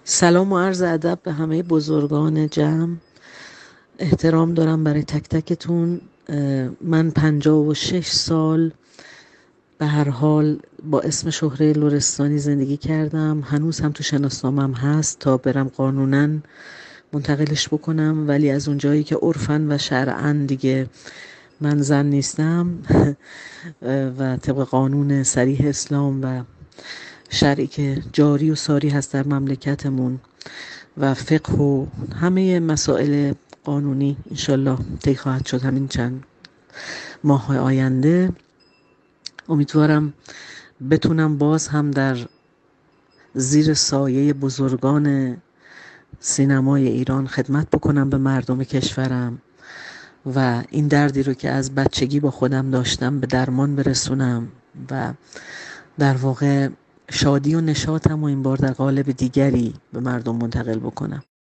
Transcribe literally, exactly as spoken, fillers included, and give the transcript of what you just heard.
سلام و عرض ادب به همه بزرگان جمع. احترام دارم برای تک تکتون. من پنجاه و شش سال به هر حال با اسم شهره لرستانی زندگی کردم. هنوز هم تو شناسنامه‌ام هست تا برم قانونا منتقلش بکنم، ولی از اون جایی که عرفاً و شرعاً دیگه من زن نیستم و طبق قانون صریح اسلام و شرعی که جاری و ساری هست در مملکتمون و فقه و همه مسائل قانونی انشالله طی خواهد شد همین چند ماه آینده. امیدوارم بتونم باز هم در زیر سایه بزرگان سینمای ایران خدمت بکنم به مردم کشورم و این دردی رو که از بچگی با خودم داشتم به درمان برسونم و در واقع شادی و نشاطم و این بار در قالب دیگری به مردم منتقل بکنم.